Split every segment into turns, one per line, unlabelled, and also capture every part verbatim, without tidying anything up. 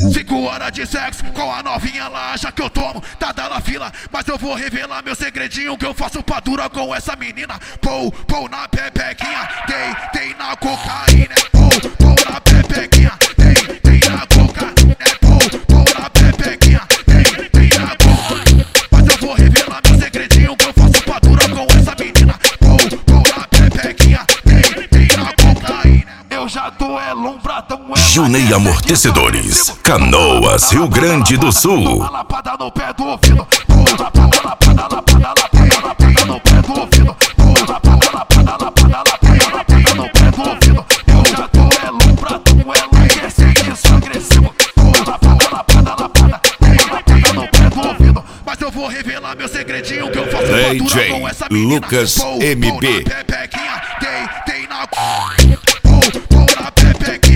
Cinco horas de sexo com a novinha, ela acha que eu tomo, tá dando a fila. Mas eu vou revelar meu segredinho, que eu faço pra dura com essa menina. Pou, pou na pepequinha, tem, tem na cocaína. Pou, pou na pepequinha, tem, tem na cocaína. Pou, pou na pepequinha, tem, tem na cocaína. Mas eu vou revelar meu segredinho, que eu faço pra dura com essa menina. Pou, pou na pepequinha, tem, tem na cocaína. Eu já tô é lombradão.
Junei Amortecedores, Canoas, Rio Grande do Sul.
Lapada no pé do ouvido. Lapada, lapada, lapada, lapada, lapada no pé do ouvido. Lapada, lapada, lapada, lapada, lapada no pé do ouvido. Eu já tô é lombradão, ela quer ser isso agressivo. Lapada, lapada, lapada, lapada no pé do ouvido. Mas eu vou revelar meu segredinho, que eu faço
D J
com essa menina.
Lucas M B.
Tem, tem na pou, pou na pepequinha.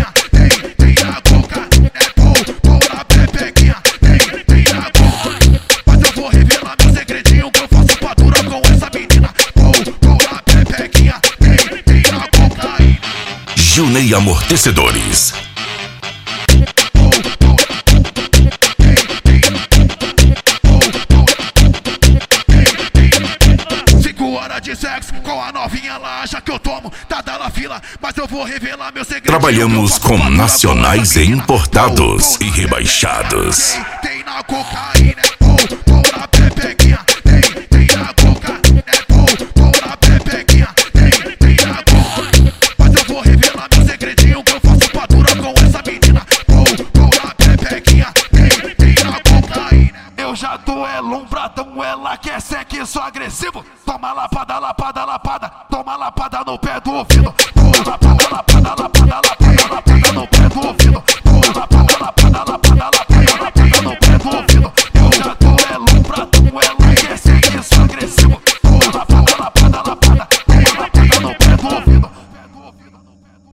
Junei Amortecedores.
Cinco horas de sexo com a novinha, ela acha que eu tomo, tá dando a fila. Mas eu vou revelar meu segredo.
Trabalhamos com nacionais e importados e rebaixados.
Tem, tem na cocaína, pou, pou na pepequinha. Tem, tem na cocaína, pou, pou na pepequinha. Tem, tem na cocaína. Mas eu vou revelar meu segredinho, que eu faço pra dura com essa menina. Pou, pou na pepequinha. Tem, tem na cocaína. Eu já tô é lombradão, ela quer sexo agressivo. Toma lapada, lapada, lapada, toma lapada no pé do ouvido. Pou, lapada.